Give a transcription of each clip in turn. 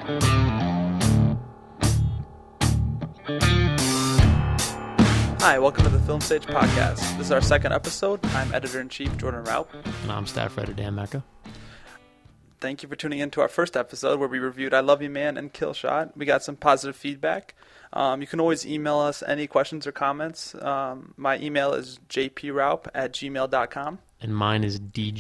Hi, welcome to the Film Stage Podcast. This is our second episode. I'm Editor-in-Chief Jordan Raup. And I'm Staff Writer Dan Mecca. Thank you for tuning in to our first episode where we reviewed I Love You Man and Kill Shot. We got some positive feedback. You can always email us any questions or comments. My email is jpraup@gmail.com. And mine is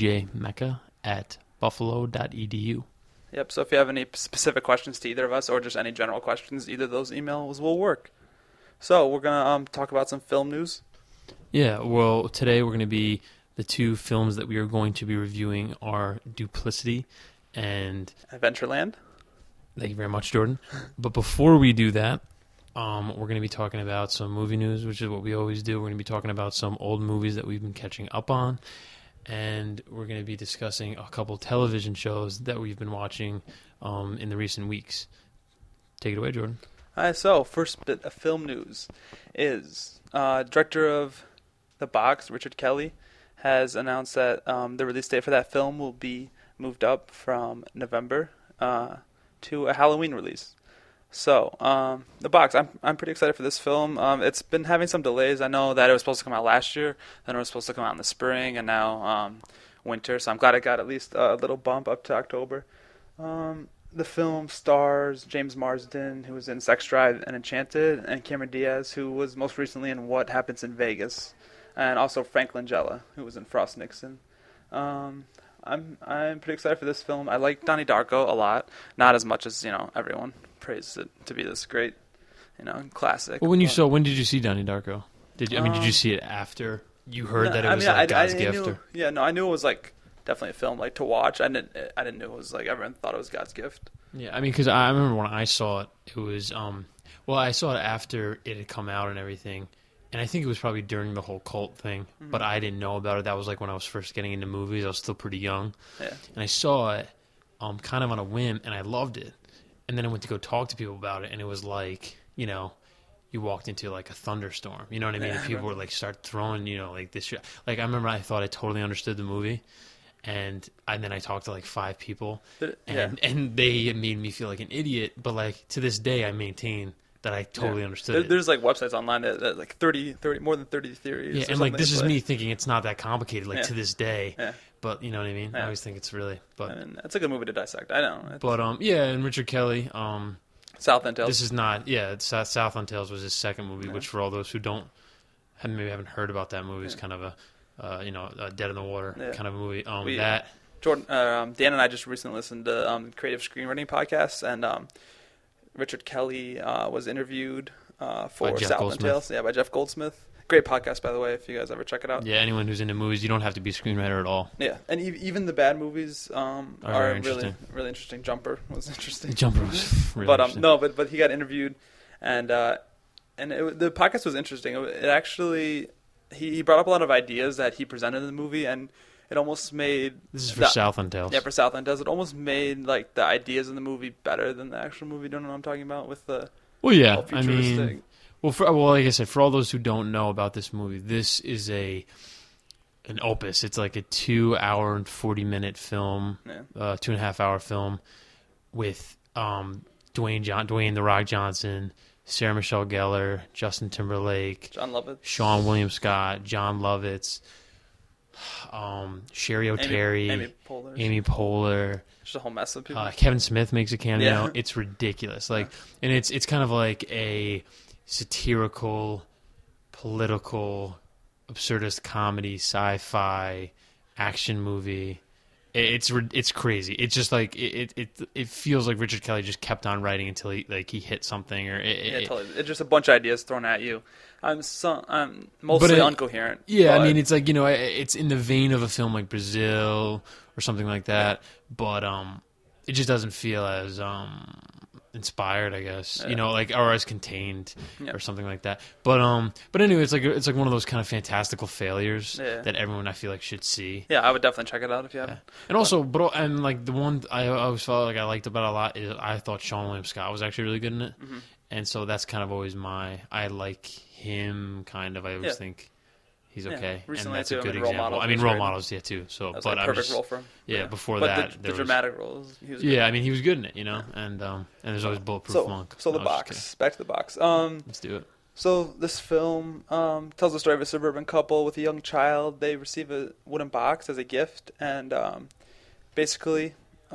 djmecca@buffalo.edu. Yep, so if you have any specific questions to either of us or just any general questions, either of those emails will work. So we're going to talk about some film news. Yeah, well, today we're going to be, the two films that we are going to be reviewing are Duplicity and Adventureland. Thank you very much, Jordan. But before we do that, we're going to be talking about some movie news, which is what we always do. We're going to be talking about some old movies that we've been catching up on. And we're going to be discussing a couple television shows that we've been watching in the recent weeks. Take it away, Jordan. So first bit of film news is director of The Box, Richard Kelly, has announced that the release date for that film will be moved up from November to a Halloween release. So The Box, I'm pretty excited for this film. It's been having some delays. I know that it was supposed to come out last year, then it was supposed to come out in the spring, and now winter. So I'm glad it got at least a little bump up to October. The film stars James Marsden, who was in Sex Drive and Enchanted, and Cameron Diaz, who was most recently in What Happens in Vegas, and also Frank Langella, who was in Frost Nixon. I'm pretty excited for this film. I like Donnie Darko a lot, not as much as everyone praised it to be this great, classic. Well, when did you see Donnie Darko? Did you see it after you heard that it was God's gift? I knew it was definitely a film to watch. I didn't know it was everyone thought it was God's gift. Yeah, because I remember when I saw it, it was I saw it after it had come out and everything, and I think it was probably during the whole cult thing, but I didn't know about it. That was when I was first getting into movies. I was still pretty young, and I saw it kind of on a whim, and I loved it. And then I went to go talk to people about it, and it was you walked into a thunderstorm. You know what I mean? And people were start throwing this shit. I remember I thought I totally understood the movie. And then I talked to 5 people, and they made me feel like an idiot. But to this day, I maintain that I totally understood it. There's websites online that 30 more than 30 theories. Yeah, and this is me thinking it's not that complicated. To this day, but you know what I mean. I always think it's really. But it's a good movie to dissect. I know. But and Richard Kelly. Southland Tales. This is not. Yeah, Southland Tales was his second movie, which for all those who maybe haven't heard about that movie, is kind of a Dead in the Water kind of movie. Jordan, Dan and I just recently listened to Creative Screenwriting Podcast, and Richard Kelly was interviewed for Southland Tales. Yeah, by Jeff Goldsmith. Great podcast, by the way, if you guys ever check it out. Yeah, anyone who's into movies, you don't have to be a screenwriter at all. Yeah, and even the bad movies are really, really interesting. Jumper was interesting. Jumper was really interesting. But he got interviewed, and the podcast was interesting. It actually... He brought up a lot of ideas that he presented in the movie, and it almost made... This is for Southland Tales. Yeah, for Southland Tales. It almost made, the ideas in the movie better than the actual movie. Don't know what I'm talking about with the... Well, yeah, I mean... like I said, for all those who don't know about this movie, this is an opus. It's a 2 hour and 40-minute film, 2.5 hour film with Dwayne "The Rock" Johnson, Sarah Michelle Gellar, Justin Timberlake, John Lovitz, Sean William Scott, John Lovitz, Sherry O'Terry, Amy Poehler. Just a whole mess of people. Kevin Smith makes a cameo. Yeah. It's ridiculous. And it's kind of a satirical, political, absurdist comedy, sci-fi, action movie. It's crazy. It's just it feels like Richard Kelly just kept on writing until he hit something totally. It's just a bunch of ideas thrown at you. I'm mostly incoherent. Yeah, I mean it's it's in the vein of a film like Brazil or something like that, but it just doesn't feel as inspired, I guess, or as contained or something like that. But anyway, it's like one of those kind of fantastical failures that everyone I feel should see. Yeah, I would definitely check it out if you haven't. And also, the one I always felt I liked about it a lot is I thought Sean William Scott was actually really good in it, and so that's kind of always I like him kind of. I always think he's okay, and recently that's too, a good Role example. Models I mean, was role great. models, yeah, too. So, That was but like a I'm perfect just role for him. yeah. Before but that, the there was dramatic roles. He was good. yeah. I mean, he was good in it, you know, and there's always Bulletproof Monk. So the No, I was just box. Back to the box. kidding. Let's do it. So this film tells the story of a suburban couple with a young child. They receive a wooden box as a gift, and basically,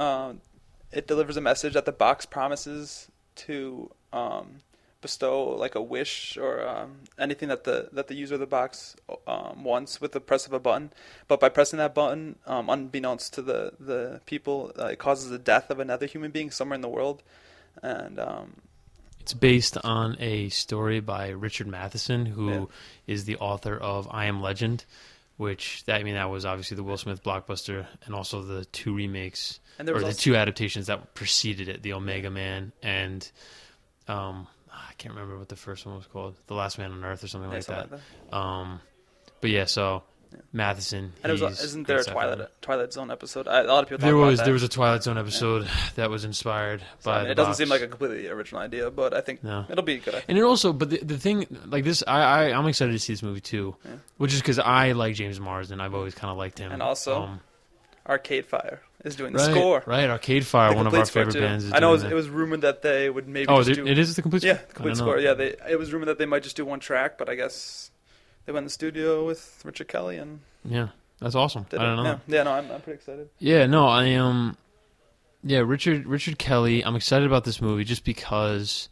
it delivers a message that the box promises to bestow like a wish or anything that the user of the box wants with the press of a button. But by pressing that button, unbeknownst to the people, it causes the death of another human being somewhere in the world, and It's based on a story by Richard Matheson, who is the author of I Am Legend, which that was obviously the Will Smith blockbuster, and also the two remakes And there or was the also- two adaptations that preceded it, the Omega Man and I can't remember what the first one was called, The Last Man on Earth or something like something that. But yeah, so Matheson. And it was, he's isn't there a great sci-fi. Twilight Zone episode? A lot of people talk There about was that. there was a Twilight Zone episode that was inspired So, I by. mean, the it doesn't box. seem like a completely original idea, but I think No. it'll be good. And it also, but the thing like this, I'm excited to see this movie too, which is because I like James Marsden. I've always kind of liked him. And also, Arcade Fire is doing the right, score. right? Arcade Fire, The one of complete our score, favorite too. bands. Is I know doing it was rumored that they would maybe Oh, just do... it is the complete Yeah, score. the complete score. Yeah, it was rumored that they might just do one track, but I guess they went in the studio with Richard Kelly and Yeah, that's awesome. did I don't it. know. Yeah, no, I'm pretty excited. Yeah, no, I am. Yeah, Richard Kelly. I'm excited about this movie just because,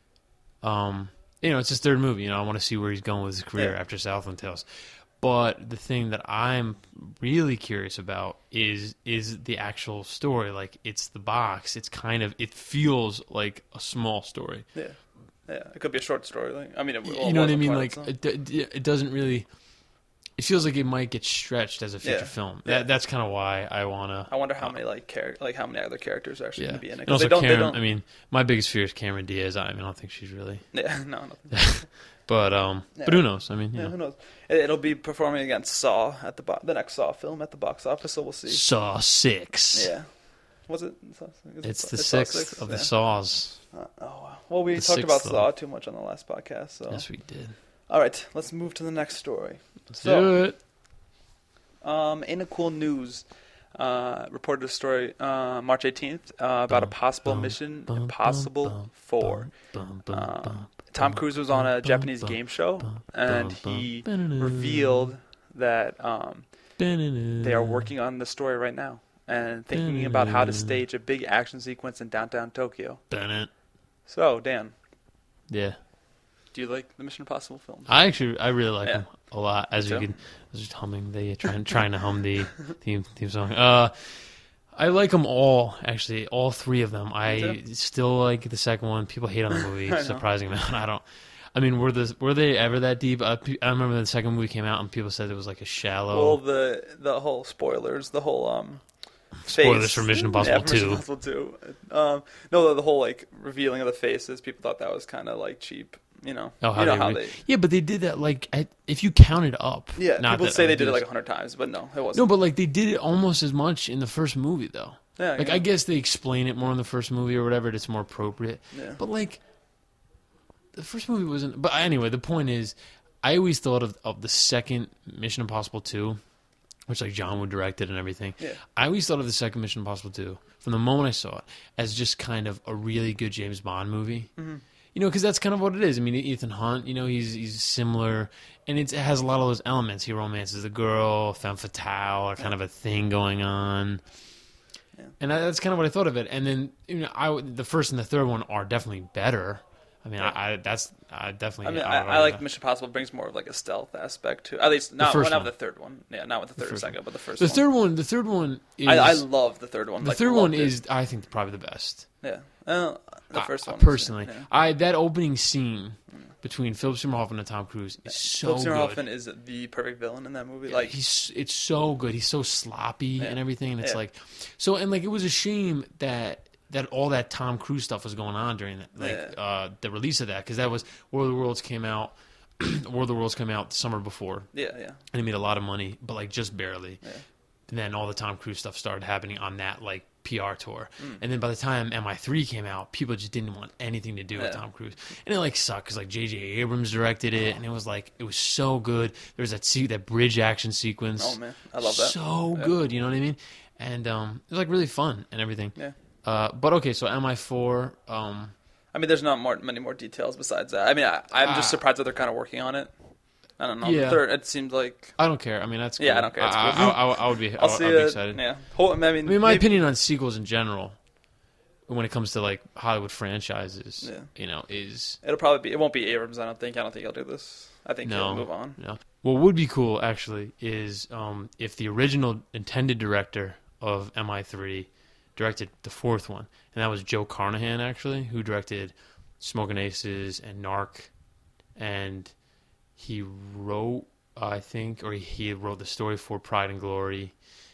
it's his third movie. You know, I want to see where he's going with his career after Southland Tales. But the thing that I'm really curious about is the actual story. Like, it's the box. It feels like a small story. Yeah, it could be a short story. I mean, You know what I mean? Like, it doesn't really. It feels like it might get stretched as a feature film. That's kind of why I wanna. I wonder how many how many other characters are actually going to be in it. And also They don't. Cameron. I mean, my biggest fear is Cameron Diaz. I don't think she's really. Yeah, no, nothing. But who knows? I mean, you know. Who knows? It'll be performing against Saw at the next Saw film at the box office, so we'll see. Saw 6. Yeah. Was it? It's the Saw sixth of the Saws. Oh, wow. Well, we The talked about sixth, Saw too much on the last podcast, so. Yes, we did. All right, let's move to the next story. Let's do it. In a cool news, reported a story March 18th about a possible Mission Impossible 4. Tom Cruise was on a Japanese game show, and he revealed that they are working on the story right now and thinking about how to stage a big action sequence in downtown Tokyo. Bennett. So, Dan, Yeah. do you like the Mission Impossible films? I really like Yeah. them a lot. As you too. can, I was just humming trying to hum the theme song. I like them all, actually, all three of them. I still like the second one. People hate on the movie, I know. surprising amount. I mean, were they ever that deep? I remember the second movie came out and people said it was like a shallow. Well, the whole spoilers, the whole Spoilers face. for Mission Impossible 2. Mission Impossible 2. No, the whole like revealing of the faces. People thought that was kind of like cheap. You know, Oh, you know how they. Yeah, but they did that like if you count it up. Yeah, not people that say they did it obvious. like 100 times, but no, it wasn't. No, but like they did it almost as much in the first movie though. Yeah, Like yeah. I guess they explain it more in the first movie or whatever. It's more appropriate. Yeah. But like the first movie wasn't. But anyway, the point is, I always thought of the second Mission Impossible 2, which like John Woo directed and everything. Yeah. I always thought of the second Mission Impossible 2 from the moment I saw it as just kind of a really good James Bond movie. Mm-hmm. You know, because that's kind of what it is. I mean, Ethan Hunt, you know, he's similar, and it has a lot of those elements. He romances the girl, femme fatale, or kind of a thing going on. Yeah. And that's kind of what I thought of it. And then, you know, the first and the third one are definitely better. I mean, I definitely. I mean, don't I know. like Mission Impossible brings more of like a stealth aspect to, at least not first not one. with the third one. Yeah, not with the third or first second, but the first The one. third one is. I love the third one. the like, third one loved it. is, I think, probably the best. Yeah. The first one. Personally, Yeah. that opening scene between Philip Seymour Hoffman and Tom Cruise is so Philip Seymour good. Hoffman is the perfect villain in that movie. Like, It's so good. He's so sloppy and everything. And it's like, so, and like, it was a shame that all that Tom Cruise stuff was going on during that, the release of that, because that was War of the Worlds came out. War of the Worlds came out the summer before. yeah. And it made a lot of money, but like just barely. Yeah. And then all the Tom Cruise stuff started happening on that like PR tour. And then by the time MI3 came out, people just didn't want anything to do with Tom Cruise. And it like sucked because like J.J. Abrams directed it, and it was so good. There was that bridge action sequence. Oh man, I love that. So good, you know what I mean? And it was like really fun and everything. Yeah. But okay, so MI4. I mean, there's not many more details besides that. I mean, I'm just surprised that they're kind of working on it. I don't know. Yeah. It seemed like... I don't care. I mean, that's cool. Yeah, I don't care. It's cool. I would be. I'd be excited. Yeah. My opinion on sequels in general, when it comes to like Hollywood franchises, is it'll probably be. It won't be Abrams. I don't think he'll do this. I think he'll move on. No. What would be cool actually is if the original intended director of MI3 directed the fourth one, and that was Joe Carnahan actually, who directed Smoking Aces and Narc, and he wrote, I think, or he wrote the story for Pride and Glory.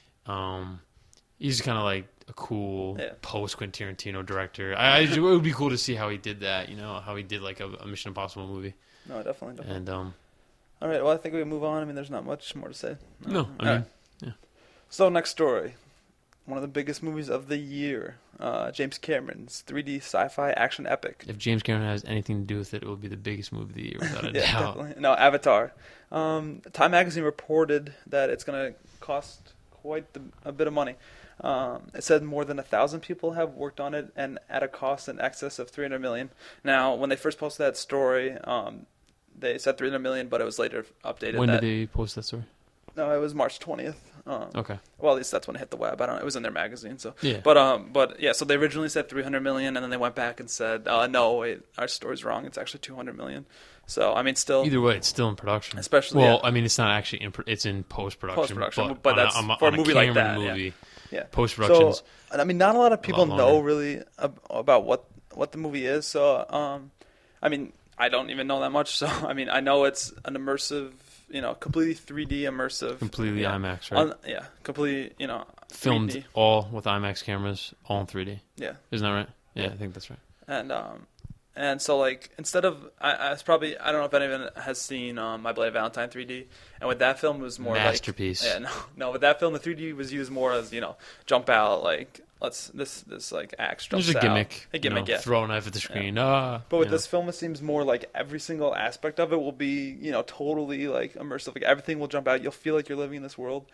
He's kind of like a cool post-Quentin Tarantino director. It would be cool to see how he did that, how he did like a Mission Impossible movie. No, definitely. And all right, well, I think we can move on. I mean, there's not much more to say. No, I mean, yeah. So, next story. One of the biggest movies of the year, James Cameron's 3D sci-fi action epic. If James Cameron has anything to do with it, it will be the biggest movie of the year, without a doubt. Definitely. No, Avatar. Time Magazine reported that it's going to cost quite a bit of money. It said more than 1,000 people have worked on it, and at a cost in excess of $300 million. Now, when they first posted that story, they said $300 million, but it was later updated. When did they post that story? No, it was March 20th. Okay. Well, at least that's when it hit the web. I don't know. It was in their magazine. So. Yeah. But yeah. So they originally said $300 million, and then they went back and said, "No, wait, our story's wrong. It's actually $200 million." So I mean, still. Either way, it's still in production. Especially. Well, I mean, it's not actually it's in post production. But that's for a movie like that. Movie, yeah. Post production. So I mean, not a lot of people know really about what the movie is. So I mean, I don't even know that much. So I mean, I know it's an immersive. Completely 3D immersive. Completely IMAX, right? Completely, filmed 3D. all with IMAX cameras, all in 3D. Yeah. Isn't that right? Yeah, I think that's right. And so like instead of it's probably I don't know if anyone has seen My Bloody Valentine 3D, and with that film it was more masterpiece. Like no with that film the 3D was used more as jump out like this like axe jumps out. There's a gimmick, yeah. Throw a knife at the screen. But with this film, it seems more like every single aspect of it will be, totally like immersive. Like everything will jump out. You'll feel like you're living in this world.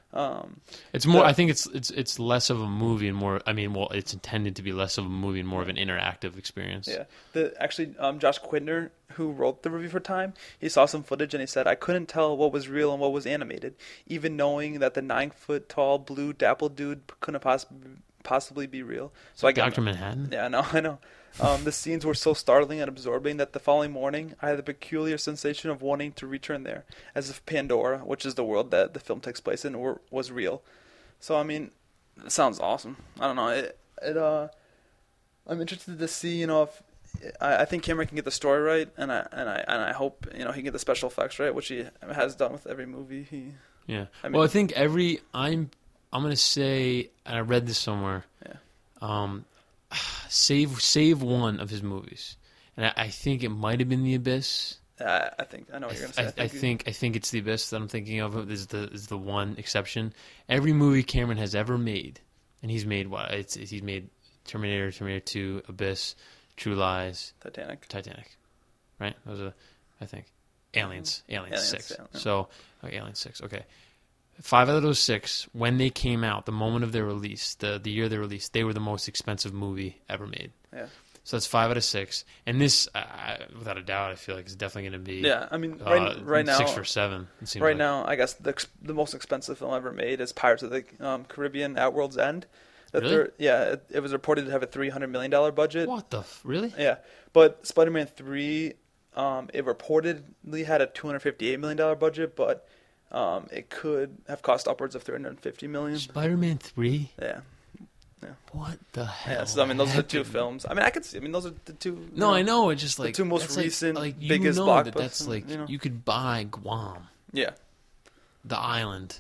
It's more. I think it's less of a movie and more. I mean, well, it's intended to be less of a movie and more of an interactive experience. Yeah. Josh Quidner, who wrote the review for Time, he saw some footage and he said, "I couldn't tell what was real and what was animated, even knowing that the 9-foot tall blue dappled dude couldn't possibly be real." So Dr. Manhattan? Yeah, I know. The scenes were so startling and absorbing that the following morning I had the peculiar sensation of wanting to return there, as if Pandora, which is the world that the film takes place in, was real. So I mean, it sounds awesome. I don't know. I'm interested to see, if I think Cameron can get the story right, and I hope he can get the special effects right, which he has done with every movie. I think I'm gonna say, and I read this somewhere. Yeah. Save one of his movies, and I think it might have been The Abyss. I think I know what you're gonna say. I think it's The Abyss that I'm thinking of. Is the one exception. Every movie Cameron has ever made, and he's made what? He's made Terminator, Terminator 2, Abyss, True Lies, Titanic, right? Those are, I think, Aliens 6. Yeah. So Aliens 6. Okay. 5 out of those 6, when they came out, the moment of their release, the year they released, they were the most expensive movie ever made. Yeah. So that's 5 out of 6, and this, without a doubt, I feel like it's definitely going to be. Yeah, I mean, right now, 6 or 7. Right now, I guess the most expensive film ever made is Pirates of the Caribbean: At World's End. Really? It was reported to have a $300 million budget. What the really? Yeah, but Spider-Man 3, it reportedly had a $258 million budget, but. It could have cost upwards of $350 million. Spider-Man 3? Yeah. What the hell? Yeah, so I mean, those are the two films. I mean, I could see. I mean, those are the two. No, I know. It's just like the two most recent, like biggest blockbusters. That's like you could buy Guam. Yeah. The island.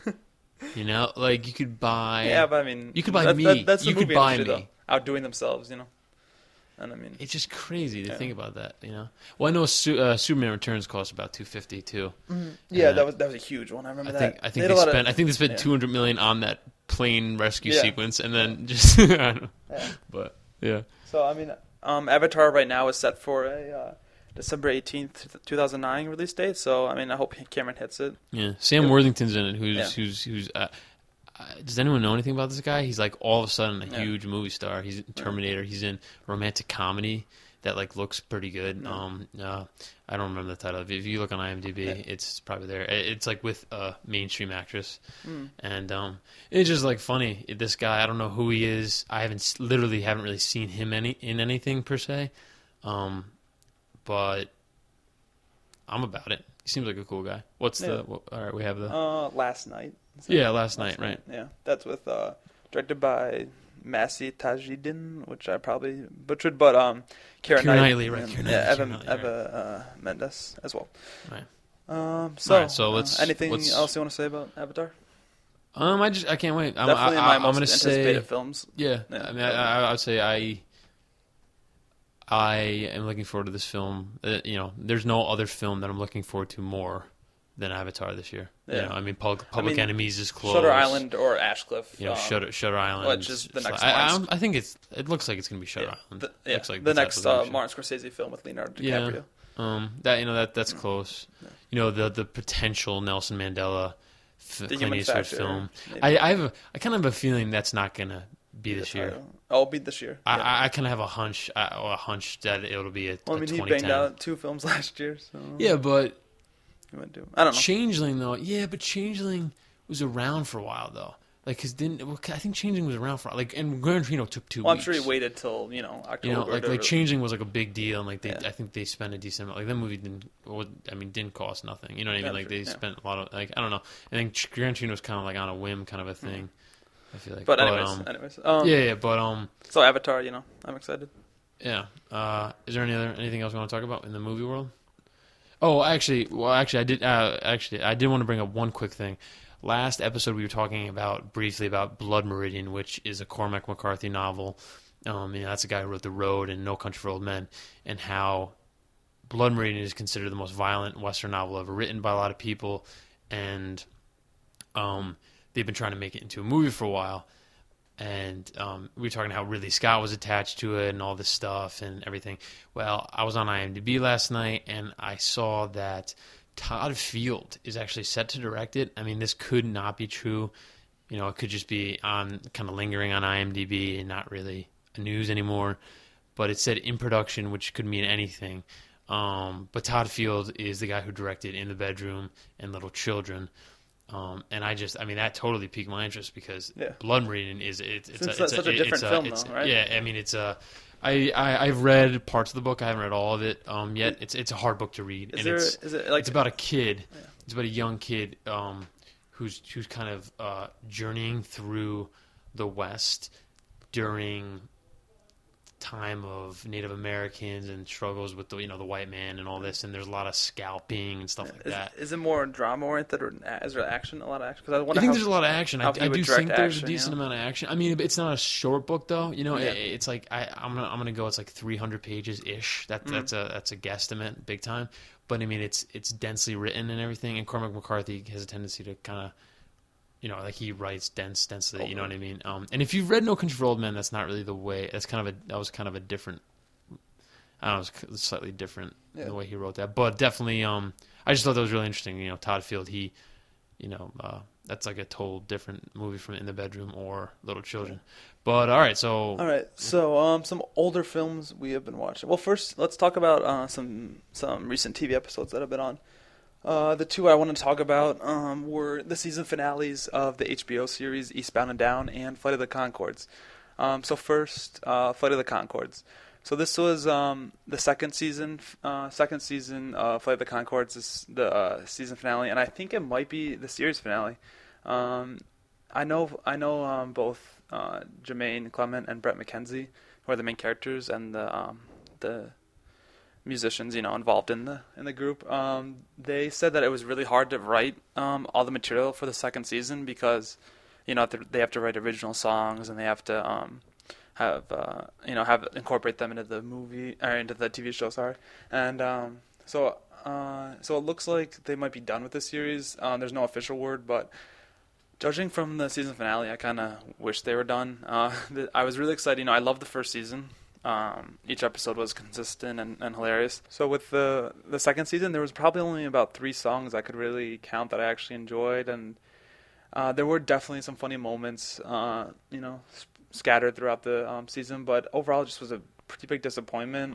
Like you could buy. Yeah, but I mean, you could buy me. That's the you movie could buy industry, me. Though, outdoing themselves. and I mean, it's just crazy to think about that. Well, I know Superman Returns cost about $250 too. Yeah, that was a huge one. I remember that. I think they spent $200 million on that plane rescue sequence, and then just I don't know. But yeah. So I mean, Avatar right now is set for a December 18th, 2009 release date. So I mean, I hope Cameron hits it. Yeah, Sam Worthington's in it. Who's does anyone know anything about this guy? He's like all of a sudden a huge movie star. He's in Terminator. He's in romantic comedy that like looks pretty good. I don't remember the title. If you look on IMDb, it's probably there. It's like with a mainstream actress, and it's just like funny. This guy, I don't know who he is. I haven't really seen him in anything per se, but I'm about it. He seems like a cool guy. All right, we have the Last Night. Last night, right? Yeah, that's with directed by Masih Tajidin, which I probably butchered, but Keira Knightley, right? Eva Mendes as well. Right. So anything else you want to say about Avatar? I can't wait. Definitely my most gonna anticipated films. Yeah. I mean, I would say I am looking forward to this film. There's no other film that I'm looking forward to more than Avatar this year. Yeah. I mean, Public Enemies is close. Shutter Island or Ashcliff. Shutter Island. Which is the next I think it looks like it's going to be Shutter Island. Looks like the next Martin Scorsese film with Leonardo DiCaprio. That's close. Yeah. The potential Nelson Mandela Clint Eastwood film. I kind of have a feeling that's not going to be this year. It'll be this year. I kind of have a hunch that it'll be a 2010. He banged out 2 films last year. So. Yeah, but I don't know. Changeling though, but Changeling was around for a while though. I think Changeling was around for and Gran Torino took 2 weeks. I'm sure he waited till October. Changeling was like a big deal, and I think they spent a decent amount. Like that movie didn't cost nothing. You know what I mean? They spent a lot of I don't know. I think Gran Torino was kind of like on a whim kind of a thing. I feel like. But anyways. So Avatar, I'm excited. Yeah. Is there anything else we want to talk about in the movie world? Oh, I did want to bring up one quick thing. Last episode, we were talking briefly about Blood Meridian, which is a Cormac McCarthy novel. That's the guy who wrote The Road and No Country for Old Men, and how Blood Meridian is considered the most violent Western novel ever written by a lot of people, and they've been trying to make it into a movie for a while. And we were talking how Ridley Scott was attached to it and all this stuff and everything. Well, I was on IMDb last night, and I saw that Todd Field is actually set to direct it. I mean, this could not be true. It could just be kind of lingering on IMDb and not really news anymore. But it said in production, which could mean anything. But Todd Field is the guy who directed In the Bedroom and Little Children. And that totally piqued my interest because Blood Meridian is such a different film, though, right? Yeah, I mean, I've read parts of the book. I haven't read all of it yet. It's a hard book to read, it's about a kid. Yeah. It's about a young kid who's kind of journeying through the West during time of Native Americans and struggles with the white man and all this, and there's a lot of scalping and stuff like that. Is it more drama oriented, or is there action? A lot of action? Because I think there's a lot of action. I do think there's a decent amount of action. I mean, it's not a short book though. It's like I'm gonna go. It's like 300 pages ish. That's a guesstimate, big time. But I mean, it's densely written and everything. And Cormac McCarthy has a tendency to kind of. He writes densely, you know what I mean? And if you've read No Country for Old Men, that's not really the way. That was kind of a different. I don't know, it was slightly different the way he wrote that, but definitely, I just thought that was really interesting. Todd Field, that's like a total different movie from In the Bedroom or Little Children. But all right, so some older films we have been watching. Well, first let's talk about some recent TV episodes that have been on. The 2 I want to talk about were the season finales of the HBO series Eastbound and Down and Flight of the Conchords. So first, Flight of the Conchords. So this was the second season of Flight of the Conchords, is the season finale, and I think it might be the series finale. I know both Jermaine Clement and Brett McKenzie, who are the main characters, and the musicians, involved in the group. They said that it was really hard to write all the material for the second season because, they have to write original songs and they have to have incorporate them into the movie or into the TV show. Sorry, and so it looks like they might be done with the series. There's no official word, but judging from the season finale, I kind of wish they were done. I was really excited. I loved the first season. Each episode was consistent and hilarious. So with the second season, there was probably only about 3 songs I could really count that I actually enjoyed, and there were definitely some funny moments, scattered throughout the season. But overall, it just was a pretty big disappointment.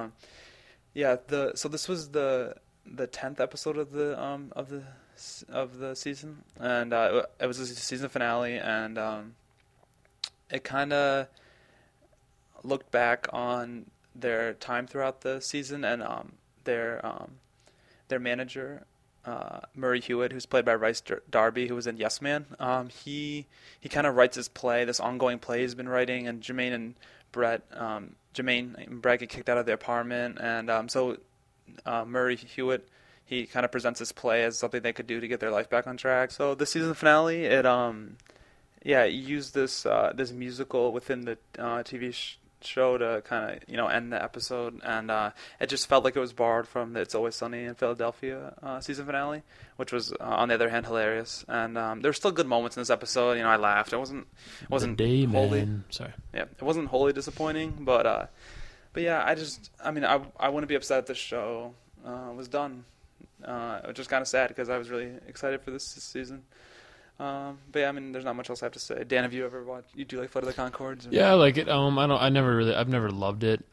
So this was the 10th episode of the season, and it was the season finale, and it kind of looked back on their time throughout the season, and their manager, Murray Hewitt, who's played by Rice Darby, who was in Yes Man. He kind of writes his play, this ongoing play he's been writing, and Jermaine and Brett get kicked out of their apartment, and so Murray Hewitt, he kind of presents this play as something they could do to get their life back on track. So the season finale, it used this musical within the TV show to kind of end the episode, and it just felt like it was borrowed from the It's Always Sunny in Philadelphia season finale, which was on the other hand hilarious. And there were still good moments in this episode. I laughed. It wasn't Day wholly, Man. Sorry. Yeah, it wasn't wholly disappointing, but yeah, I wouldn't be upset if this show was done. It was just kind of sad because I was really excited for this season. But yeah, there's not much else I have to say. Dan, have you ever watched? You do like Flight of the Conchords? Yeah, I like it. I've never loved it.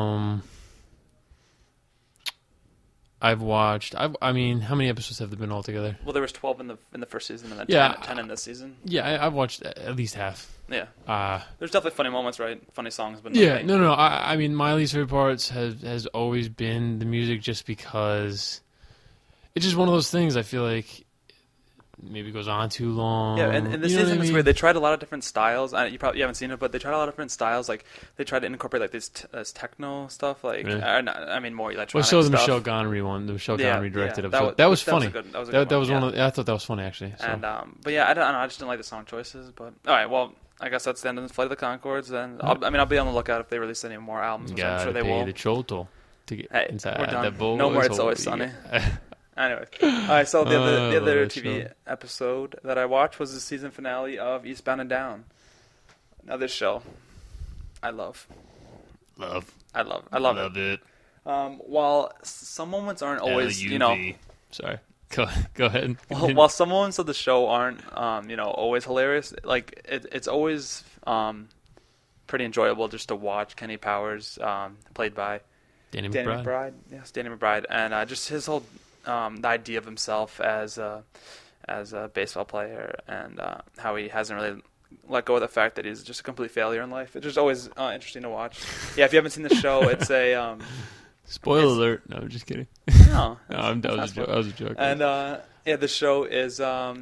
I've watched. How many episodes have there been altogether? Well, there was 12 in the first season, and then 10 in this season. Yeah, I've watched at least half. Yeah. There's definitely funny moments, right? Funny songs, but yeah, no. My least favorite parts has always been the music, just because it's just one of those things. I feel like maybe goes on too long. Yeah, and this season is weird. They tried a lot of different styles. You haven't seen it, but they tried a lot of different styles. Like they tried to incorporate like this techno stuff, like really? More electronic. Well, so the stuff. Michelle Gonery one. The Michelle Gonery directed episode. That was funny. That was one of. I thought that was funny actually. So. And but yeah, I don't know. I just didn't like the song choices. But all right, well, I guess that's the end of the Flight of the Conchords. And I'll be on the lookout if they release any more albums. Which I'm sure they will. The chotol to get inside we're done. that bowl. No more It's Always Sunny. Anyway, I saw the other TV episode that I watched was the season finale of Eastbound and Down. Now this show, I love. I love it. While some moments aren't always, Sorry, go ahead. While some moments of the show aren't, always hilarious. Like it's always pretty enjoyable just to watch Kenny Powers, played by Danny McBride. Yes, Danny McBride, and just his whole. The idea of himself as a baseball player, and how he hasn't really let go of the fact that he's just a complete failure in life. It's just always interesting to watch. Yeah, if you haven't seen the show, it's a spoiler alert. No, I'm just kidding. No, that was a joke. And the show is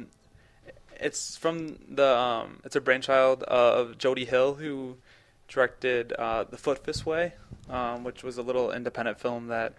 it's from it's a brainchild of Jody Hill, who directed The Foot Fist Way, which was a little independent film that.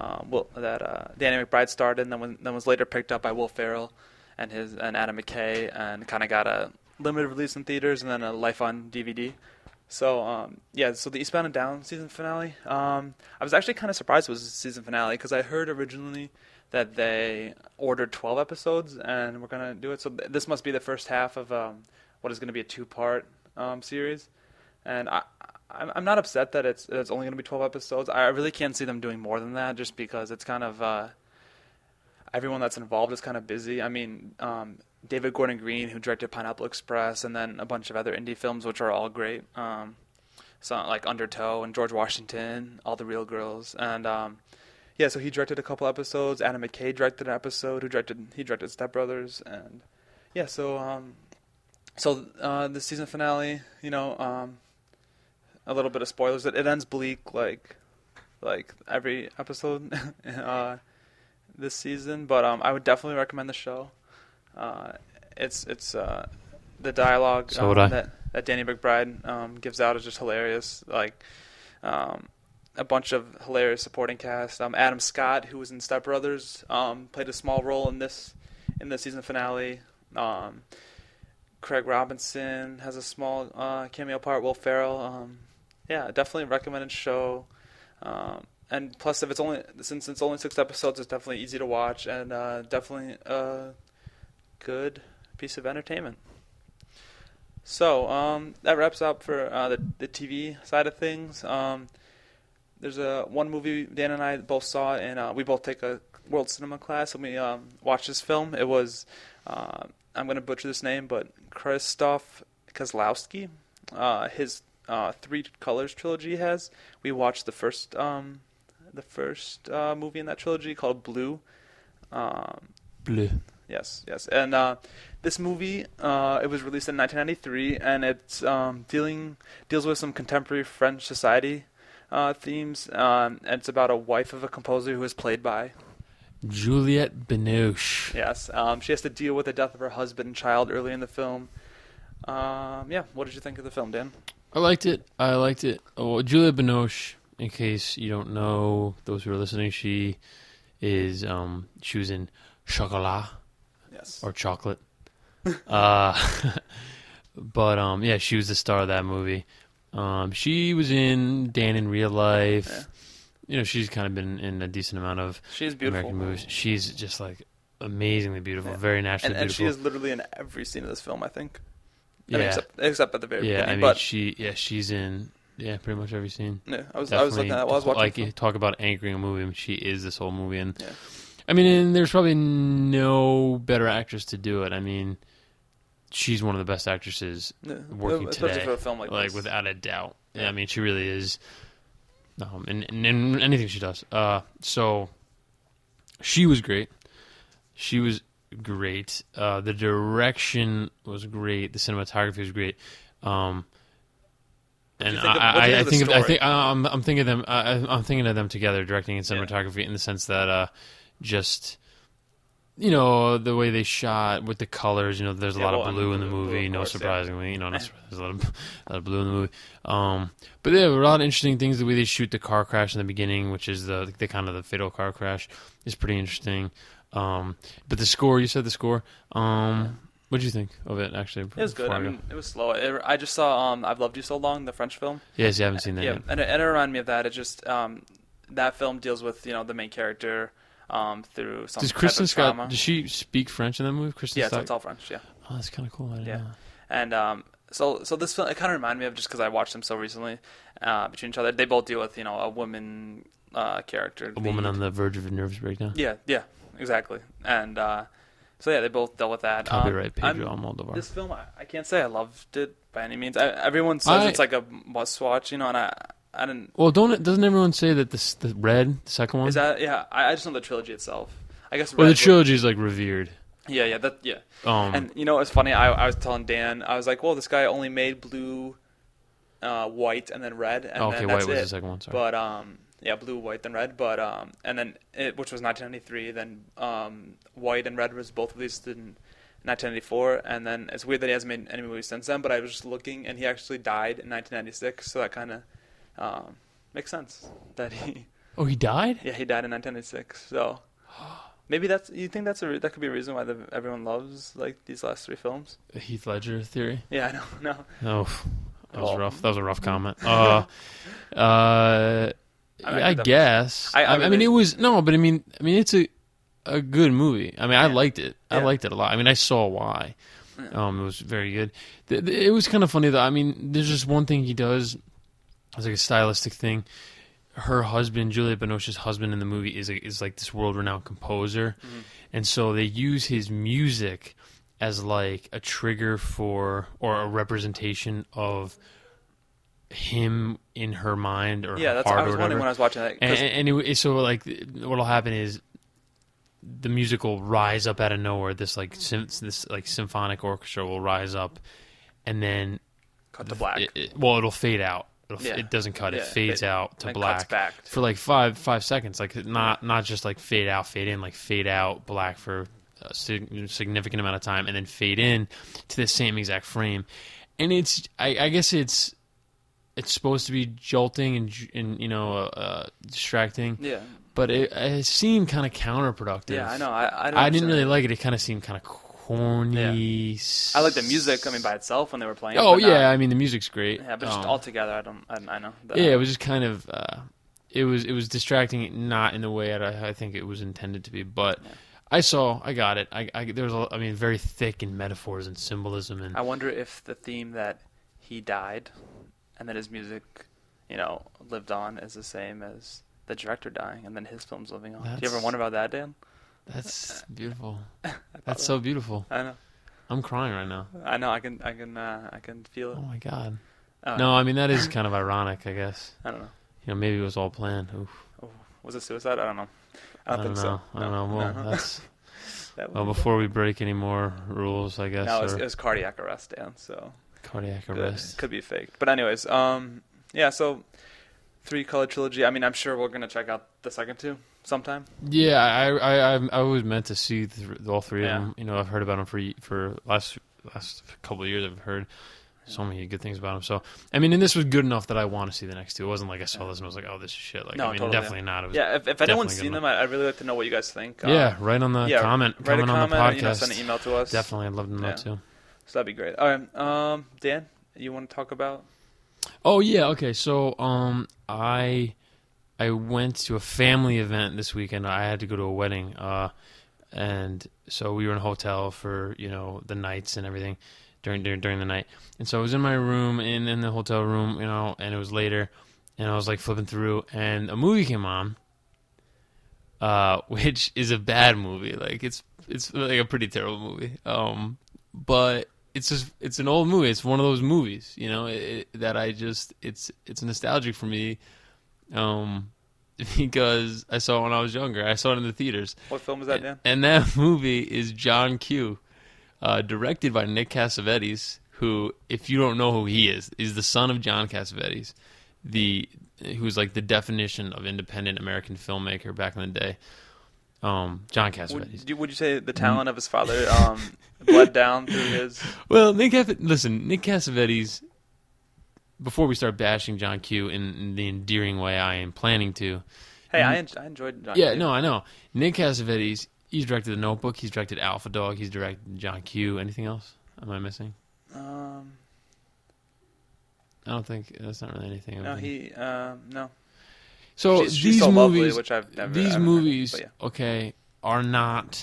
Danny McBride starred in, then was later picked up by Will Ferrell and Adam McKay, and kind of got a limited release in theaters and then a life on DVD. So so the Eastbound and Down season finale. I was actually kind of surprised it was the season finale because I heard originally that they ordered 12 episodes and we're gonna do it. So this must be the first half of what is going to be a 2-part series, and I'm not upset that it's only going to be 12 episodes. I really can't see them doing more than that, just because it's kind of everyone that's involved is kind of busy. David Gordon Green, who directed Pineapple Express, and then a bunch of other indie films, which are all great. So like Undertow and George Washington, All the Real Girls, and so he directed a couple episodes. Adam McKay directed an episode. He directed Step Brothers, and the season finale, a little bit of spoilers. It ends bleak, like every episode this season. But I would definitely recommend the show. It's the dialogue that Danny McBride gives out is just hilarious. Like a bunch of hilarious supporting cast. Adam Scott, who was in Step Brothers, played a small role in the season finale. Craig Robinson has a small cameo part. Will Ferrell. Yeah, definitely recommended show. And plus, if since it's only 6 episodes, it's definitely easy to watch and definitely a good piece of entertainment. So that wraps up for the TV side of things. There's one movie Dan and I both saw, and we both take a World Cinema class, and we watched this film. It was I'm going to butcher this name, but Krzysztof Kozlowski. His Three Colors trilogy has. We watched the first movie in that trilogy called Blue. Blue. Yes. And this movie, it was released in 1993, and it's deals with some contemporary French society themes. And it's about a wife of a composer who is played by Juliette Binoche. Yes. She has to deal with the death of her husband and child early in the film. Yeah. What did you think of the film, Dan? I liked it. Oh, Juliette Binoche, in case you don't know, those who are listening, she was in Chocolat. Yes. Or Chocolate. But yeah, she was the star of that movie. She was in Dan in Real Life. Yeah. You know, she's kind of been in a decent amount of She's beautiful. American movies. She's just like amazingly beautiful, very naturally and beautiful. she is literally in every scene of this film, I think. Yeah. I mean, except at the very beginning. I mean, but she's in pretty much every scene. yeah, I was looking at that while I was watching. Like, you talk about anchoring a movie, she is this whole movie, and yeah. I mean, and there's probably no better actress to do it. I mean, she's one of the best actresses working especially today, for a film like this. without a doubt. Yeah, I mean, she really is. In anything she does. So she was great. The direction was great. The cinematography was great. And I'm thinking of them together, directing and cinematography, in the sense that just, you know, the way they shot with the colors. You know, there's a lot of blue in the movie. Surprisingly, you know, there's a lot of blue in the movie. But there were a lot of interesting things. The way they shoot the car crash in the beginning, which is the kind of the fatal car crash, is pretty interesting. But the score, you said the score. What did you think of it, actually? It was good. I mean, it was slow. I just saw I've Loved You So Long, the French film. Yes, you haven't seen that yet. And it reminded me of that. It just that film deals with, you know, the main character through some type of trauma. Does she speak French in that movie? Kristen Scott? So it's all French. Yeah. Oh, that's kind of cool. I didn't know. And so this film, it kind of reminded me of, just because I watched them so recently, between each other. They both deal with, you know, a woman character. A woman on the verge of a nervous breakdown. Yeah, exactly. And so yeah, they both dealt with that. Copyright Pedro Almodovar. This film, I can't say I loved it by any means. Everyone says it's like a must watch, you know, and I didn't. Well, doesn't everyone say that the Red, the second one? Is that I just know the trilogy itself. I guess. Well, the trilogy is like revered. Yeah. And you know, it's funny. I was telling Dan, I was like, well, this guy only made Blue, White, and then Red, and then that's White was it. the second one. Sorry. But Blue, White, then Red. But and then which was 1993. Then White and Red was both released in 1994. And then it's weird that he hasn't made any movies since then. But I was just looking, and he actually died in 1996. So that kind of makes sense that he. Oh, he died? Yeah, he died in 1996. So. Maybe you think that could be a reason why everyone loves like these last 3 films? The Heath Ledger theory? Yeah, I know. No. That was rough. That was a rough comment. I guess. I mean, it was but I mean, it's a good movie. I mean, I liked it. I liked it a lot. I mean, I saw why. It was very good. It was kind of funny though. I mean, there's just one thing he does. It's like a stylistic thing. Her husband, Juliette Binoche's husband in the movie, is like this world-renowned composer, and so they use his music as like a trigger for or a representation of him in her mind or her heart. I was wondering when I was watching that. So like what'll happen is the music will rise up out of nowhere. This like this like symphonic orchestra will rise up, and then cut to black. It'll fade out. It doesn't cut. It fades out to black for like 5 seconds. Like not just like fade out, fade in. Like fade out, black for a significant amount of time, and then fade in to the same exact frame. And I guess it's supposed to be jolting and you know distracting. Yeah. But it seemed kind of counterproductive. Yeah, I know. I didn't really like it. It kind of seemed kind of corny. I like the music. I mean, by itself when they were playing. Oh but yeah, not, I mean the music's great. yeah, but just all together, I know. Yeah, it was just kind of. It was distracting, not in the way I think it was intended to be, but. Yeah. I got it. There was, very thick in metaphors and symbolism, and I wonder if the theme that he died, and that his music, lived on, is the same as the director dying, and then his film's living on. Do you ever wonder about that, Dan? That's beautiful. That's so beautiful. I know. I'm crying right now. I know. I can feel it. Oh my god. No, I mean that is kind of ironic, I guess. I don't know. Maybe it was all planned. Oof. Oh, was it suicide? I don't know. I don't think so. I don't know. Well, that's. Well, before we break any more rules, I guess. No, it was cardiac arrest, Dan. So. Cardiac arrest. Could be faked, but anyways, yeah. So, 3-color trilogy. I mean, I'm sure we're gonna check out the second two sometime. Yeah, I was meant to see all three of them. I've heard about them for last couple of years. I've heard so many good things about them. So, I mean, and this was good enough that I want to see the next two. It wasn't like I saw this and I was like, oh, this is shit. Like, no, I mean, totally, definitely not. It was if anyone's seen them, I'd really like to know what you guys think. Write on the comment. Write a comment on the podcast. And, send an email to us. Definitely, I'd love to know too. So that'd be great. All right, Dan, you want to talk about? Oh yeah, okay. So, I went to a family event this weekend. I had to go to a wedding, and so we were in a hotel for the nights and everything. During the night, and so I was in my room in the hotel room, and it was later, and I was like flipping through, and a movie came on, which is a bad movie. Like it's like a pretty terrible movie, but it's an old movie. It's one of those movies, that it's nostalgic for me, because I saw it when I was younger. I saw it in the theaters. What film is that, Dan? And that movie is John Q. Directed by Nick Cassavetes, who, if you don't know who he is the son of John Cassavetes, who's like the definition of independent American filmmaker back in the day. John Cassavetes. Would you say the talent of his father bled down through his? Well, Nick Cassavetes. Before we start bashing John Q in the endearing way I am planning to. Hey, I enjoyed John Q. Yeah, no, I know. Nick Cassavetes. He's directed The Notebook. He's directed Alpha Dog. He's directed John Q. Anything else? Am I missing? I don't think that's not really anything. No, no. So she's so movies, lovely, which I've never. Movies, heard, okay, are not,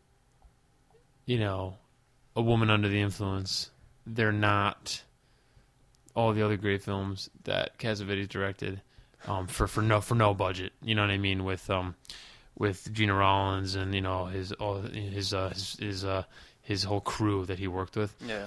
a woman under the influence. They're not all the other great films that Cassavetes directed, for no budget. You know what I mean? With Gina Rollins and his whole crew that he worked with. Yeah.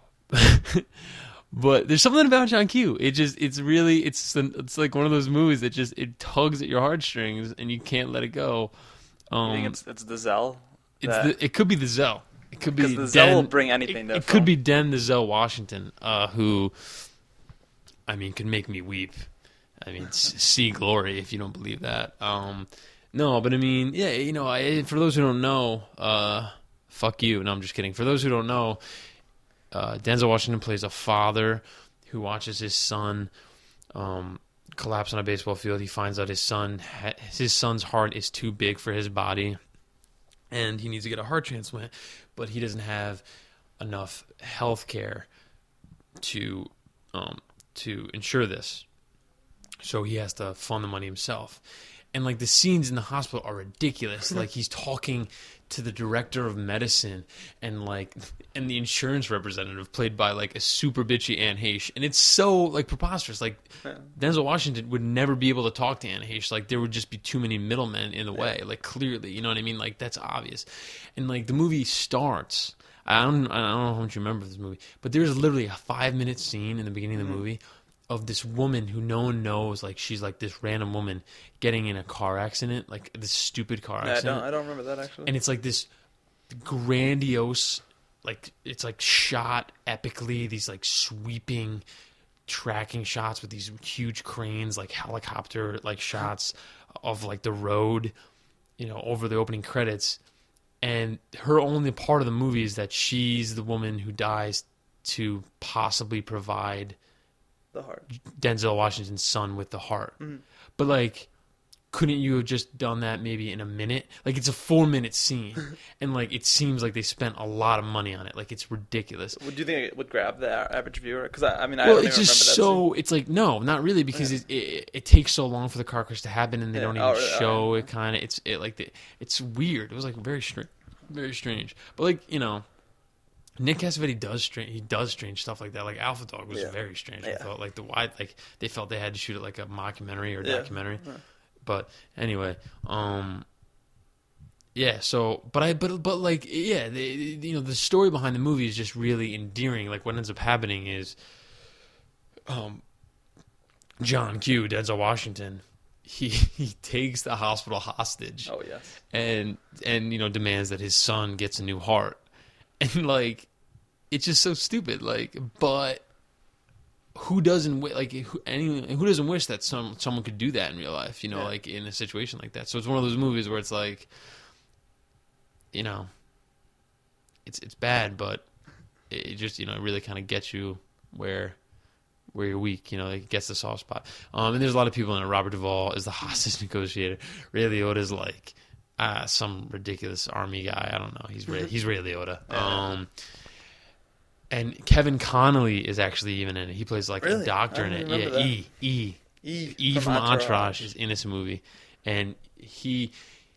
But there's something about John Q. It's like one of those movies that it tugs at your heartstrings and you can't let it go. You think it's the Zell? It could be the Zell. It could be because the Zell will bring anything. It could be Den the Zell Washington, who, I mean, could make me weep. I mean, see glory if you don't believe that. No, but I mean, yeah, for those who don't know, fuck you. No, I'm just kidding. For those who don't know, Denzel Washington plays a father who watches his son collapse on a baseball field. He finds out his son's heart is too big for his body, and he needs to get a heart transplant, but he doesn't have enough health care to ensure this. So he has to fund the money himself. And, like, the scenes in the hospital are ridiculous. Like, he's talking to the director of medicine and the insurance representative played by, like, a super bitchy Anne Heche. And it's so, like, preposterous. Like, Denzel Washington would never be able to talk to Anne Heche. Like, there would just be too many middlemen in the way. Like, clearly. You know what I mean? Like, that's obvious. And, like, the movie starts. I don't know how much you remember this movie. But there's literally a 5-minute scene in the beginning of the movie of this woman who no one knows, like, she's like this random woman getting in a car accident, like this stupid car accident. I don't remember that, actually. And it's like this grandiose, like, it's like shot epically, these like sweeping tracking shots with these huge cranes, like helicopter like shots of like the road, over the opening credits. And her only part of the movie is that she's the woman who dies to possibly provide the heart. Denzel Washington's son with the heart. Mm-hmm. But, like, couldn't you have just done that maybe in a minute? Like, it's a 4-minute scene, and like it seems like they spent a lot of money on it. Like, it's ridiculous. Do you think it would grab the average viewer? Because I don't Well, even it's just remember that scene. it's like, no, not really, because it takes so long for the car crash to happen, and they don't even show it. Kind of, it's weird. It was like very strange. But like, you know, Nick Cassavetes does strange stuff like that. Like Alpha Dog was very strange. I thought like they felt they had to shoot it like a mockumentary or documentary. Yeah. But anyway, yeah. So, but like, yeah, you know, the story behind the movie is just really endearing. Like, what ends up happening is, John Q, Denzel Washington, he takes the hospital hostage. Oh yes. And you know, demands that his son gets a new heart. And like, it's just so stupid. Like, but who doesn't who doesn't wish that someone could do that in real life? You know, like in a situation like that. So it's one of those movies where it's like, you know, it's bad, but it just, you know, it really kind of gets you where you're weak. You know, it gets the soft spot. And there's a lot of people in it. Robert Duvall is the hostage negotiator. Ray Liotta's like some ridiculous army guy. I don't know. He's Ray Liotta. And Kevin Connolly is actually even in it. He plays like a doctor in it. Yeah, E from Entourage is in this movie, and he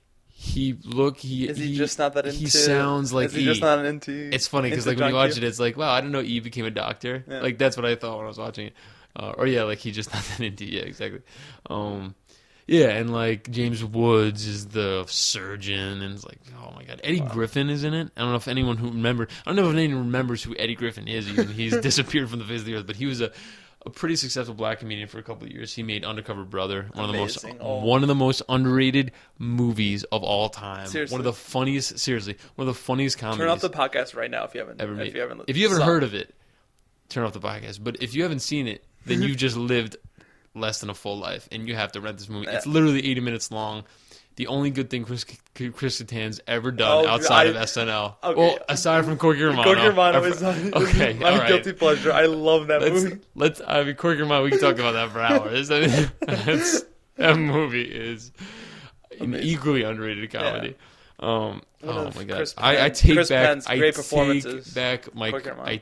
just not that into? He sounds like is he just not into? It's funny because like when you watch it, it's like, wow, I didn't know E became a doctor. Yeah. Like that's what I thought when I was watching it. Or yeah, like he's just not that into. Yeah, exactly. Yeah, and like James Woods is the surgeon, and it's like, oh my god, Eddie Griffin is in it. I don't know if anyone remembers who Eddie Griffin is. Even he's disappeared from the face of the earth, but he was a pretty successful black comedian for a couple of years. He made Undercover Brother, one of the most underrated movies of all time. Seriously. One of the funniest comedies. Turn off the podcast right now if you haven't If you haven't heard of it, turn off the podcast. But if you haven't seen it, then you just lived less than a full life, and you have to rent this movie. It's literally 80 minutes long. The only good thing Chris Kattan's ever done outside of SNL, well, aside from Corky Romano. Corky Romano is my guilty pleasure. I love that movie. Corky Romano, we can talk about that for hours. That movie is an equally underrated comedy. Oh my god! I take back my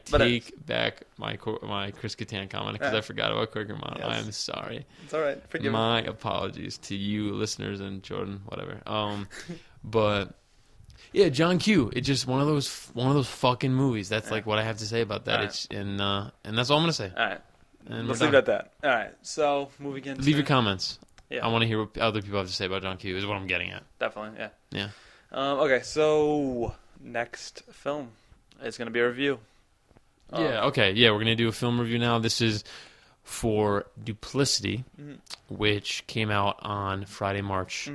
Chris Kattan comment because I forgot about Corky Romano. Yes. I'm sorry. It's all right. Forgive me. My apologies to you listeners and Jordan, whatever. But yeah, John Q. It's just one of those fucking movies. That's like what I have to say about that. Right. And that's all I'm gonna say. All right. And let's leave it at that. All right. So moving into leave your comments. Yeah. I want to hear what other people have to say about John Q. Is what I'm getting at. Definitely. Yeah. Yeah. Okay, so next film is going to be a review. We're going to do a film review now. This is for Duplicity, which came out on Friday, March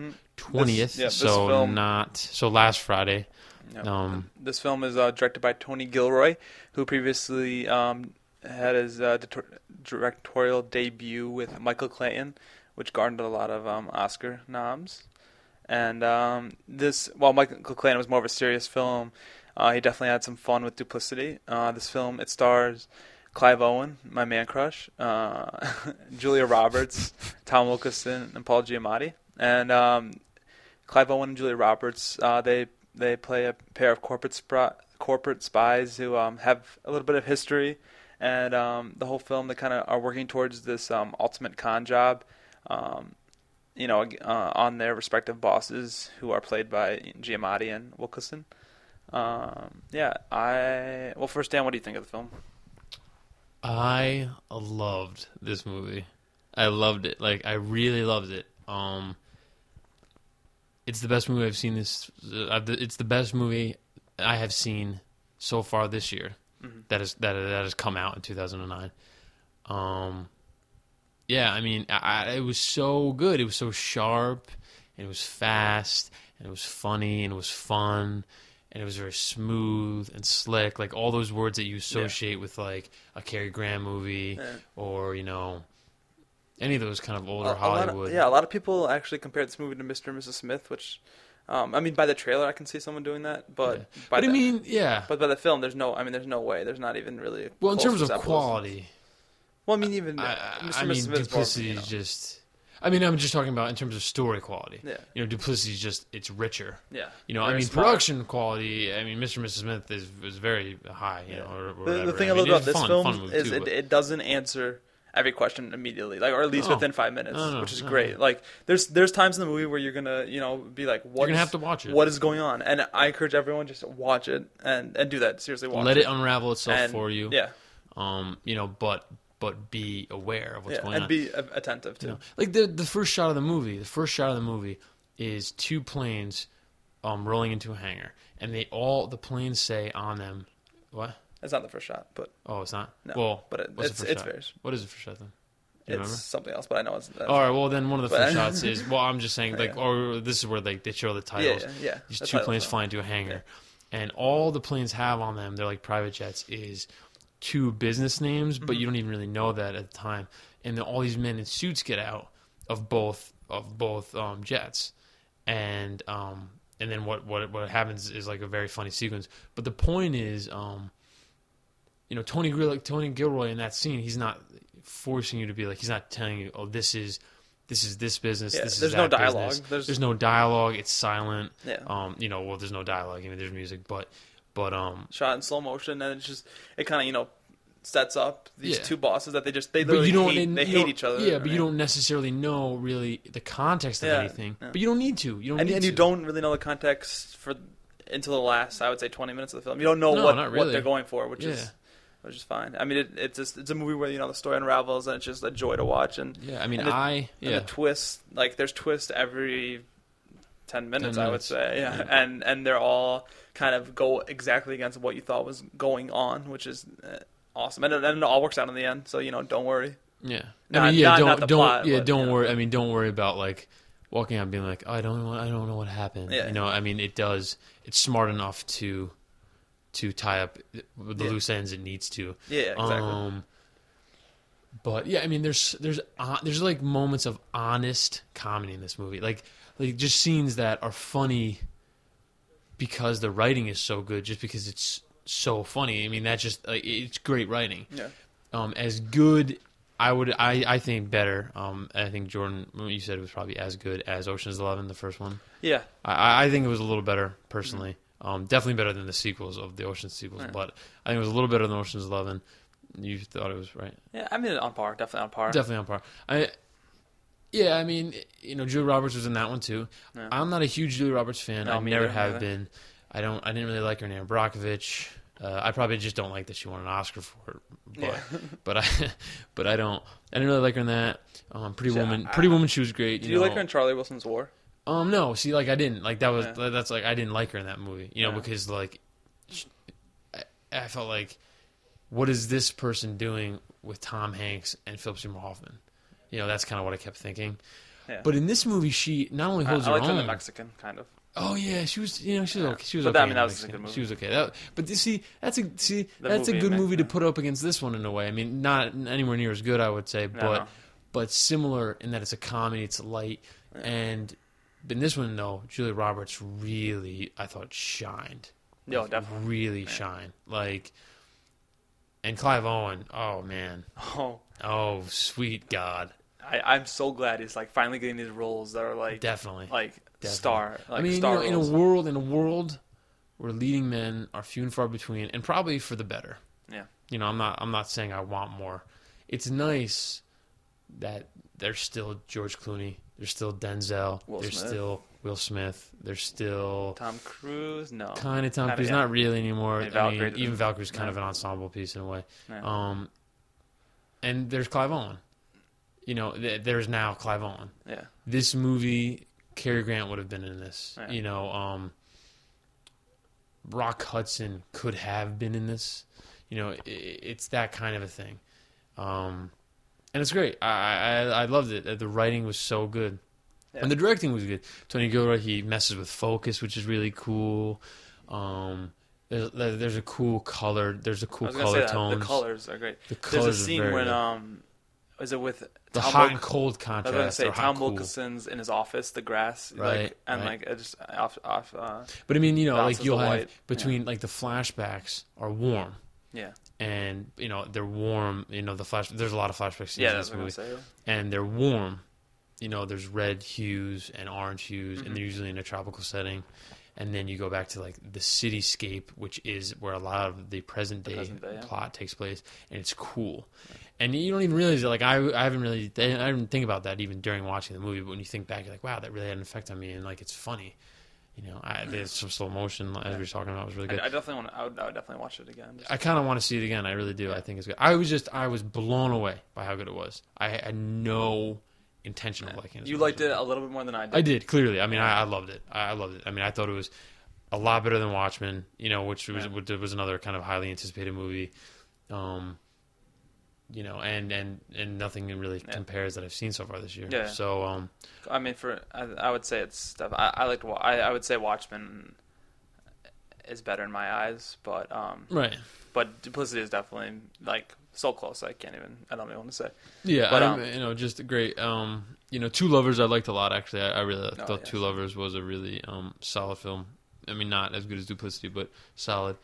20th. So last Friday. This film is directed by Tony Gilroy, who previously had his directorial debut with Michael Clayton, which garnered a lot of Oscar noms. And while Michael Clayton was more of a serious film, he definitely had some fun with Duplicity. This film, it stars Clive Owen, my man crush, Julia Roberts, Tom Wilkinson, and Paul Giamatti. And Clive Owen and Julia Roberts, they play a pair of corporate spies who have a little bit of history. And the whole film, they kind of are working towards this ultimate con job. On their respective bosses, who are played by Giamatti and Wilkinson. First, Dan, what do you think of the film? I loved this movie. I loved it. Like, I really loved it. It's the best movie I've seen it's the best movie I have seen so far this year. That has come out in 2009. Yeah, I mean, it was so good. It was so sharp, and it was fast, and it was funny, and it was fun, and it was very smooth and slick. Like, all those words that you associate with, like, a Cary Grant movie or, you know, any of those kind of older Hollywood. A lot of people actually compare this movie to Mr. and Mrs. Smith, which, I mean, by the trailer I can see someone doing that, but by the film, there's no way. There's not even really in terms of quality. Well, I mean, even Mr. Duplicity is just... I mean, I'm just talking about in terms of story quality. Yeah. You know, Duplicity's just, it's richer. Yeah. You know, I Very mean, smart. production quality, I mean, Mr. and Mrs. Smith was very high, you know, or whatever. The thing I I love mean, about it's this a film fun movie is too, it doesn't answer every question immediately, like, or at least No. within 5 minutes, No, which is no. great. Like, there's times in the movie where you're gonna, be like, You're going to have to watch it. what is going on? And I encourage everyone just to watch it and do that. Seriously, watch Let it. it unravel itself And, for you. Yeah, You know, but be aware of what's going and on. be attentive too. You know, like the first shot of the movie is two planes rolling into a hangar, and the planes say on them, what? It's not the first shot, but Oh, it's not? no. Well, but what's the first it's shot? very. What is the first shot then? Do you It's remember? something else, but I know it's. All right, well then one of the But- first shots is, well, I'm just saying, like, Yeah. or this is where they show the titles. Yeah. These The two title, planes so. fly into a hangar, and all the planes have on them, they're like private jets, is two business names, but you don't even really know that at the time. And then all these men in suits get out of both jets, and then what happens is like a very funny sequence. But the point is, Tony Gilroy in that scene, he's not forcing you to be like, he's not telling you, oh, this is this business. Yeah, this is there's no that dialogue. business. There's no dialogue. It's silent. Yeah. Well, there's no dialogue. I mean, there's music, but Shot in slow motion, and it kind of sets up these Yeah. two bosses that they but literally you don't hate each other. Yeah, but you don't necessarily know really the context of Yeah, anything. yeah. But you don't need to. You don't And need you to. don't really know the context until the last, I would say, 20 minutes of the film. You don't know No, what not what really. they're going for, which Yeah. is fine. I mean, it's a movie where the story unravels and it's just a joy to watch. And Yeah, I mean, and the, yeah. and the twist, like there's twists every 10 minutes, 10 I would minutes. say. Yeah, and they're all kind of go exactly against what you thought was going on, which is awesome. And it all works out in the end, so don't worry. Yeah. Not- I mean, yeah, not the plot, but, don't you know. worry. I mean, don't worry about like walking out and being like, oh, I don't know what happened. Yeah. I mean, it's smart enough to tie up the loose ends it needs to. Yeah, exactly. But yeah, I mean, there's like moments of honest comedy in this movie, like just scenes that are funny because the writing is so good, just because it's so funny. I mean, that's just it's great writing. Yeah. As good, I think better. I think Jordan, you said it was probably as good as Ocean's 11, the first one. Yeah. I think it was a little better personally. Definitely better than the sequels of the Ocean's sequels, Yeah. but I think it was a little better than Ocean's 11. You thought it was right? Yeah, I mean, on par. Definitely on par. Definitely on par. I mean, Julia Roberts was in that one too. Yeah. I'm not a huge Julia Roberts fan. No, I me never neither, have neither. been. I didn't really like her in Aaron Brockovich. I probably just don't like that she won an Oscar for it. But Yeah. but I didn't really like her in that. Pretty Yeah, Woman, she was great. Did you like her in Charlie Wilson's War? No, see, like I didn't like that was Yeah. that's like I didn't like her in that movie, Yeah. because like I felt like, what is this person doing with Tom Hanks and Philip Seymour Hoffman? That's kind of what I kept thinking. Yeah. But in this movie, she not only holds I her liked her in own. the Mexican, kind of. Oh yeah, she was. She was okay. She was But okay. I mean, in that the was a good Mexican. movie. She was okay. But that's a The good movie, movie to yeah. put up against this one in a way. I mean, not anywhere near as good, I would say, No. but similar in that it's a comedy, it's light, and in this one, no, Julia Roberts really, I thought, shined. Yo, Like, definitely. really shined. And Clive Owen, oh man, oh sweet God, I'm so glad he's finally getting these roles that are definitely. star. I mean, star in a roles. world where leading men are few and far between, and probably for the better. Yeah. I'm not saying I want more. It's nice that there's still George Clooney, there's still Denzel, Will there's Smith. still Will Smith, there's still Tom Cruise, no. kind of Tom Kinda, Cruise, yeah. not really anymore. And I mean, Valkyrie even doesn't- Valkyrie's kind no. of an ensemble piece in a way. Yeah. And there's Clive Owen. There's now Clive Owen. Yeah. This movie, Cary Grant would have been in this. Yeah. Rock Hudson could have been in this. It's that kind of a thing. And it's great. I loved it. The writing was so good. Yeah. And the directing was good. Tony Gilroy, he messes with focus, which is really cool. There's a cool color. There's a cool I was gonna color say that. tones. The colors are great. The There's colors a are scene very when good. is it with The Tom hot Wilk- and cold I was contrast. gonna say or hot Tom cool. Wilkinson's in his office, the grass, Right, and right. it just off. But I mean, bounces you'll the have white. between the flashbacks are warm, Yeah. and they're warm. The flash. There's a lot of flashback scenes Yeah, in that's this what I was movie, gonna say. and they're warm. there's red hues and orange hues, and they're usually in a tropical setting. And then you go back to like the cityscape, which is where a lot of the present day plot takes place, and it's cool. And you don't even realize it. Like I didn't think about that even during watching the movie. But when you think back, you're like, wow, that really had an effect on me, and like it's funny. There's some slow motion as we were talking about. It was really good. I would definitely watch it again. I kind of want to see it again. I really do. I think it's good. I was blown away by how good it was. I had no intention of liking it. You liked it a little bit more than I did. I did, clearly. I mean, I loved it. I loved it. I mean, I thought it was a lot better than Watchmen, which was another kind of highly anticipated movie. And nothing really compares that I've seen so far this year. Yeah. So, I mean, I would say it's stuff. I would say Watchmen is better in my eyes, but right. But Duplicity is definitely like so close. I don't even want to say. Yeah, but just a great. Two Lovers I liked a lot. Actually, I really thought Two Lovers was a really solid film. I mean, not as good as Duplicity, but solid.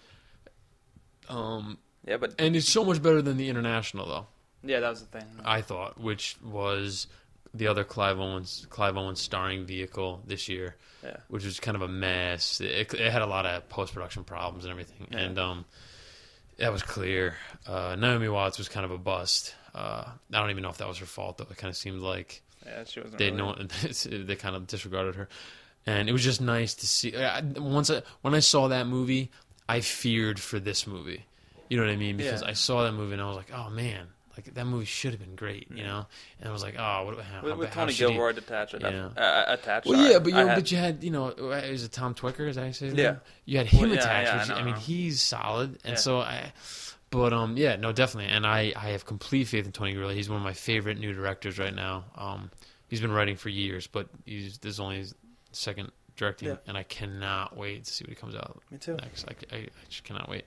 Yeah, and it's so much better than The International, though. Yeah, that was the thing. I thought, which was the other Clive Owens starring vehicle this year, which was kind of a mess. It had a lot of post-production problems and everything, and that was clear. Naomi Watts was kind of a bust. I don't even know if that was her fault, though. It kind of seemed like she wasn't they kind of disregarded her, and it was just nice to see. When I saw that movie, I feared for this movie. You know what I mean? Because I saw that movie and I was like, oh man, like that movie should have been great, And I was like, oh, with Tony Gilroy attached. Well, yeah, but you had, is it Tom Twicker? Is that how you say his name? You had him attached. Which, I mean, he's solid, and no, definitely. And I have complete faith in Tony Gilroy. He's one of my favorite new directors right now. He's been writing for years, but this is only his second directing, and I cannot wait to see what he comes out. Me too. Next, I just cannot wait.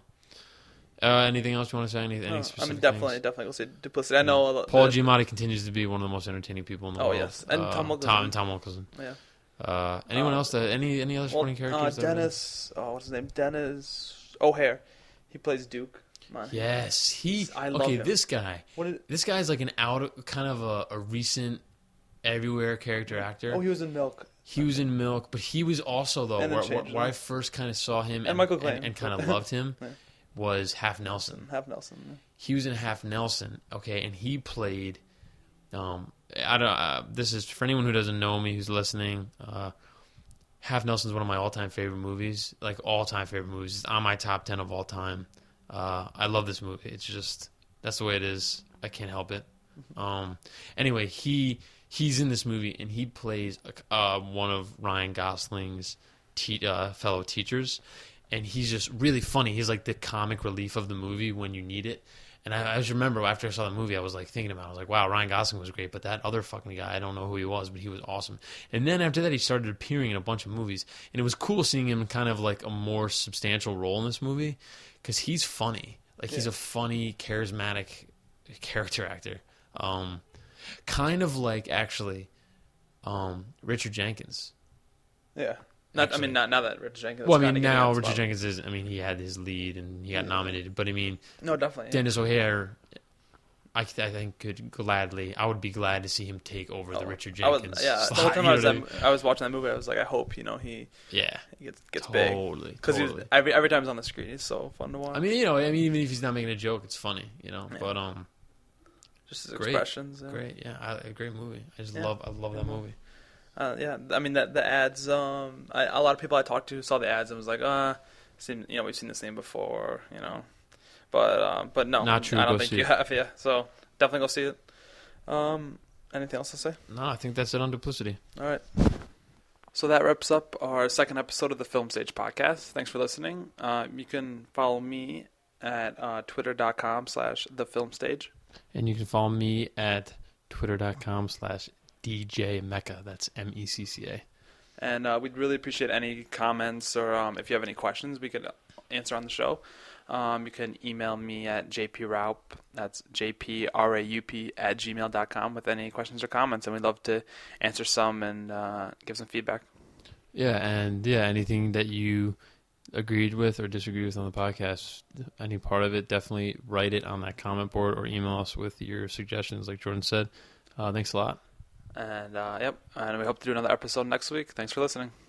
Anything else you want to say? Any specific I mean, definitely we'll see Duplicity. I know Paul Giamatti continues to be one of the most entertaining people in the world. Oh yes, and Tom Wilkinson. Tom Wilkinson. Yeah. Anyone else? Any other supporting characters? Dennis. What's his name? Dennis O'Hare. He plays Duke. Yes, I love him. This guy. This guy's like kind of a recent everywhere character actor. Oh, he was in Milk. He was in Milk, but he was also where I first kind of saw him and Michael Caine and kind of loved him. Was Half Nelson. He was in Half Nelson, okay, and he played. This is for anyone who doesn't know me, who's listening. Half Nelson is one of my all-time favorite movies, like all-time favorite movies. It's on my top 10 of all time. I love this movie. It's just that's the way it is. I can't help it. Anyway, he's in this movie and he plays one of Ryan Gosling's fellow teachers. And he's just really funny. He's like the comic relief of the movie when you need it. And I just remember after I saw the movie, I was like thinking about it. I was like, wow, Ryan Gosling was great. But that other fucking guy, I don't know who he was, but he was awesome. And then after that, he started appearing in a bunch of movies. And it was cool seeing him in kind of like a more substantial role in this movie. Because he's funny. Like he's a funny, charismatic character actor. Kind of like, actually, Richard Jenkins. Yeah. Not that Richard Jenkins. Well, I mean, now Richard Jenkins is. I mean, he had his lead and he got nominated. But I mean, no, definitely. Dennis O'Hare, I think could gladly. I would be glad to see him take over the Richard Jenkins. The whole time I was watching that movie, I was like, I hope he gets big. Totally. Because every time he's on the screen, he's so fun to watch. I mean, even if he's not making a joke, it's funny, But just his expressions. Great, a great movie. I love that movie. I mean the ads. A lot of people I talked to saw the ads and was like, we've seen this name before, but no, not true. I don't think you have. Yeah, so definitely go see it. Anything else to say? No, I think that's it on Duplicity. All right. So that wraps up our second episode of the Film Stage podcast. Thanks for listening. You can follow me at twitter.com/thefilmstage, and you can follow me at twitter.com/DJ Mecca. That's MECCA. And we'd really appreciate any comments or if you have any questions we could answer on the show. You can email me at jpraup, that's jpraup @gmail.com with any questions or comments, and we'd love to answer some and give some feedback. Anything that you agreed with or disagreed with on the podcast, any part of it, definitely write it on that comment board or email us with your suggestions like Jordan said. Thanks a lot. And yep, and we hope to do another episode next week. Thanks for listening.